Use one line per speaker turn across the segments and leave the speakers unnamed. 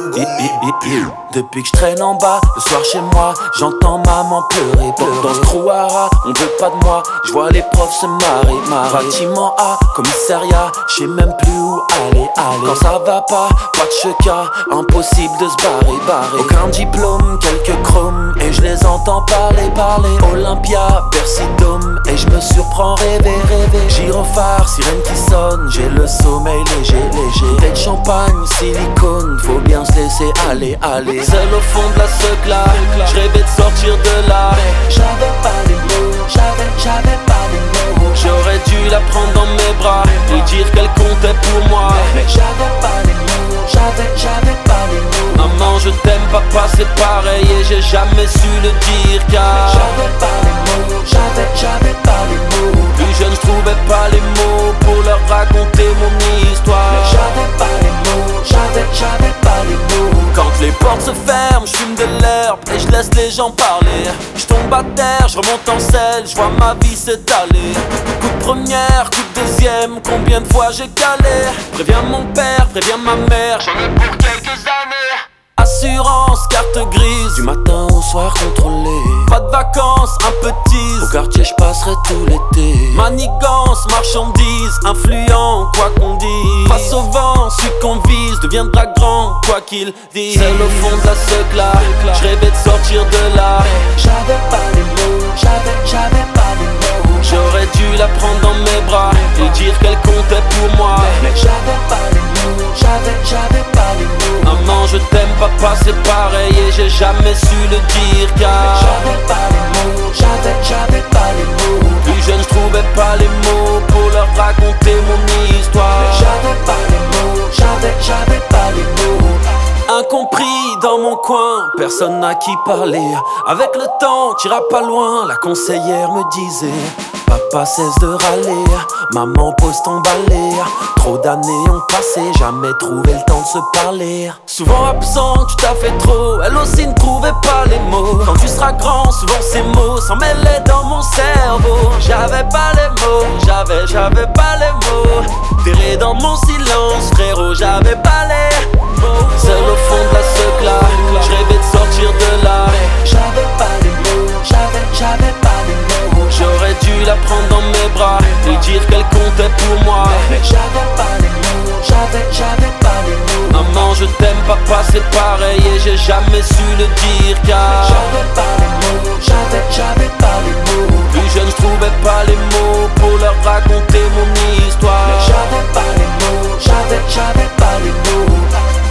Depuis que je traîne en bas, le soir chez moi, j'entends maman pleurer. Dans ce trou à rats, on veut pas de moi, je vois les profs se marrer. Bâtiment A, commissariat, je sais même plus où aller. Quand ça va pas de cheka, impossible de se barrer. Aucun diplôme, quelques chromes, et je les entends parler. Olympia, Bercy Dôme, et je me surprends rêver. Gyrophare, sirène qui sonne, j'ai le sommeil léger. Tête de champagne, silicone, faut bien se laisser aller. Seul au fond de la secla, je rêvais de sortir de là. J'avais pas les mots, j'avais pas les mots. J'aurais dû la prendre dans mes bras et dire qu'elle comptait pour moi. J'avais pas les mots, j'avais pas les mots. Maman je t'aime, papa c'est pareil, et j'ai jamais su le dire car j'avais pas les mots, j'avais pas les mots. Plus jeune je trouvais pas les mots pour leur raconter mon histoire. J'avais pas les mots, j'avais pas les mots. Quand les portes se ferment, je fume de l'herbe et je laisse les gens parler. Je tombe à terre, je remonte en selle, je vois ma vie s'étaler. Coup de première, coup de deuxième, combien de fois j'ai calé. Préviens mon père, préviens ma mère, j'en ai pour quelques années. Assurance, carte grise, du matin au soir contrôlé. Pas de vacances, un peu de tease, au quartier je passerai tout l'été. Manigance, marchandise, influent, quoi qu'on dise. Face au vent, celui qu'on vise deviendra grand, quoi qu'il dise. Seul au fond de la secla, je rêvais de sortir de là. J'avais pas les mots, j'avais pas les mots. J'aurais dû la prendre dans mes bras et dire qu'elle comptait pour moi. J'avais pas les mots, j'avais pas les mots. Maman je t'aime, papa c'est pareil, et j'ai jamais su le dire car j'avais pas les mots, j'avais pas les mots. Plus jeune je trouvais pas les mots pour leur raconter mon histoire. J'avais pas les mots, j'avais pas les mots. Incompris dans mon coin, personne n'a qui parler. Avec le temps, t'iras pas loin, la conseillère me disait. Papa cesse de râler, maman pose ton balai. Trop d'années ont passé, jamais trouvé le temps de se parler. Souvent absent, tu t'as fait trop, elle aussi ne trouvait pas les mots. Quand tu seras grand, souvent ces mots s'en mêlaient dans mon cerveau. J'avais pas les mots, j'avais pas les mots. Terré dans mon silence, frérot, j'avais pas les mots. Seul au fond de la secla, je rêvais de sortir de là. J'avais pas les mots, j'avais pas les mots. J'aurais dû la prendre dans mes bras et dire qu'elle comptait pour moi. J'avais pas les mots, j'avais pas les mots. Maman je t'aime, papa c'est pareil, et j'ai jamais su le dire car j'avais pas les mots, j'avais pas les mots. Plus jeune je trouvais pas les mots pour leur raconter mon histoire. J'avais pas les mots, j'avais pas les mots.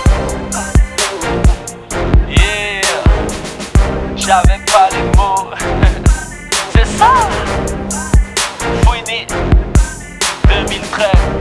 Yeah, j'avais pas les mots. C'est ça, Fouini 2013.